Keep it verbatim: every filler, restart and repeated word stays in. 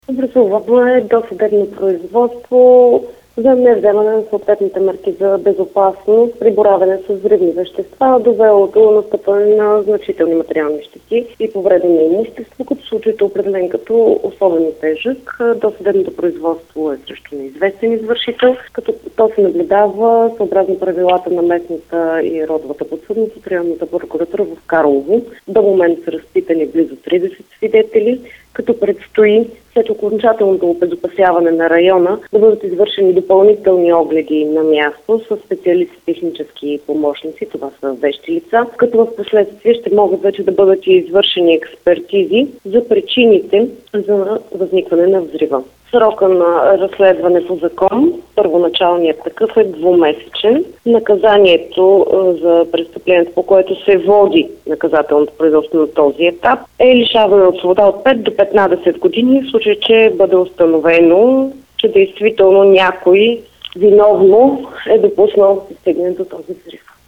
Образувано е досъдебно производство за невземане на съответните мерки за безопасност при боравене с взривни вещества, довело до настъпване на значителни материални щети и повреди на имущество, като случаят е определен като особено тежък. Досъдебното производство е срещу неизвестен извършител, като то се наблюдава съобразно правилата на местната и родовата подсъдност от районната прокуратура в Карлово. До момента са разпитани близо тридесет свидетели, като предстои след окончателното обезопасяване на района да бъдат извършени допълнителни огледи на място с специалисти технически помощници, това са вещи лица, като в последствие ще могат вече да бъдат и извършени експертизи за причините за възникване на взрива. Срока на разследване по закон, първоначалният такъв е двумесечен. Наказанието за престъплението, по което се води наказателното производство на този етап, е лишаване от свобода от пет до петнадесет години, в случай, че бъде установено, че действително някой виновно е допуснал да стигне до този взрив.